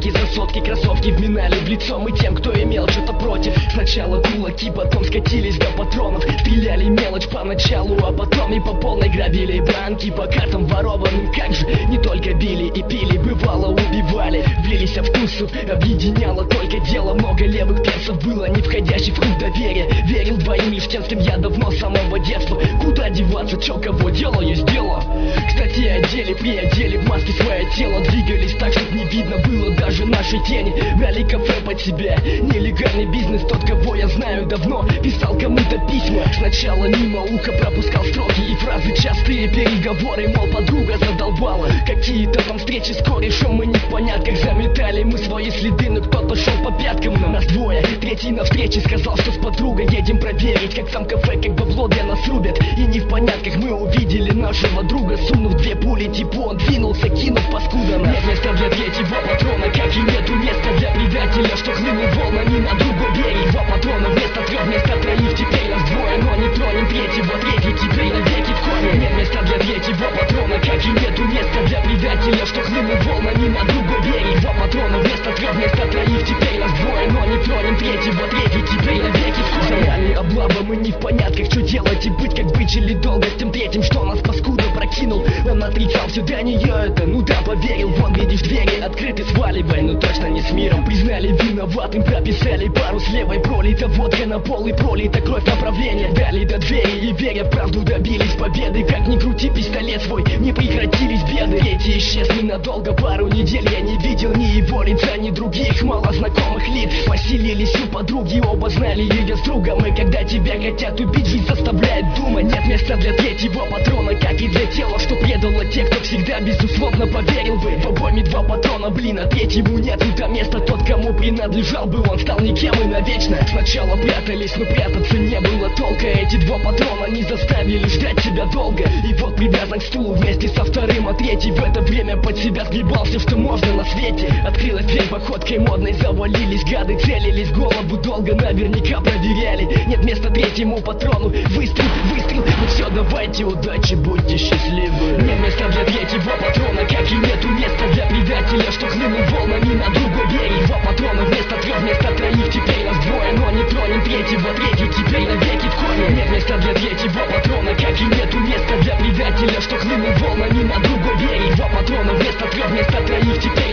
сотки за сотки, кроссовки вминали в лицо мы тем, кто имел что-то против. Сначала кулаки, потом скатились до патронов. Стреляли мелочь поначалу, а потом и по полной грабили банки. По картам ворованным как же не только били и пили, бывало убивали. Влились в тусу, объединяло только дело. Много левых перцев было, не входящих в круг доверия. Верил двоим лишь тем, с кем я давно с самого детства. Куда деваться, чё кого, дело есть дело. Кстати, одели, приодели в маски свое тело. Двигались так, чтоб не видно было даже нашей тени. Брали кафе под себя, нелегальный бизнес. Тот, кого я знаю давно, писал кому-то письма. Сначала мимо уха пропускал строки и фразы, частые переговоры, мол, подруга задолбала. Какие-то там встречи с корешем, мы не в понятках. Заметали мы свои следы, но кто-то шел по пяткам. На нас двое, третий на встрече сказал, что с подругой едем проверить, как там кафе, как бабло для нас рубят. И не в понятках мы увидели нашего друга, сунув 2 пули, типа он двинулся, кинув паскуда нас. Нет места для третьего патрона, как и нету места для предателя, что хлынул волнами на другой берег. 2 патрона вместо 3, вместо 3, теперь нас двое, но не тронем третьего, третий теперь навеки в коме. Нет места для третьего патрона, как и нету места для предателя, что хлынул волнами на другой берег. 2 патрона вместо 3, вместо 3, теперь нас двое, но не тронем третьего, третий теперь навеки в коме. За нами облава, мы не в понятках, что делать и быть, как быть или долго с тем третьим, что нас паскуда прокинул. Он отрицал все, да не я это, ну да, поверил. Вон, видишь, двери открыты, сваливай, но точно не с миром. Признали виноватым, прописали пару с левой. Пролита водка на пол и пролита кровь направления. Дали до двери и, веря в правду, добились победы. Как ни крути, пистолет свой, не прекратились беды. Третий исчез ненадолго, пару недель я не видел ни его лица, ни других мало знакомых лиц. Поселились у подруги, оба знали ее с другом. И когда тебя хотят убить, жизнь заставляет думать. Нет места для третьего патрона, как и для тела, что предало тех, кто всегда безусловно поверил бы. В обойме 2 патрона, блин, а третьему нету там места. Тот, кому принадлежал бы, он стал никем и навечно. Сначала прятались, но прятаться не было толка. Эти 2 патрона не заставили ждать себя долго. И вот привязан к стулу вместе со вторым, а третий в это время под себя сгребал все, что можно на свете. Открылась дверь походкой модной, завалились гады, целились в голову долго, наверняка проверяли. Нет места третьему патрону, выстрел, выстрел. Ну все, давайте, удачи, будьте счастливы. Нет места для третьего патрона, как и нету места для предателя, что хлынул волнами на другой берег. 2 патрона вместо 3, вместо 3, теперь нас двое, но не тронем третьего, третий теперь навеки в коме. Нет места для третьего патрона, как и нету места для предателя, что хлынул волнами на другой берег. 2 патрона вместо 3, вместо 3, теперь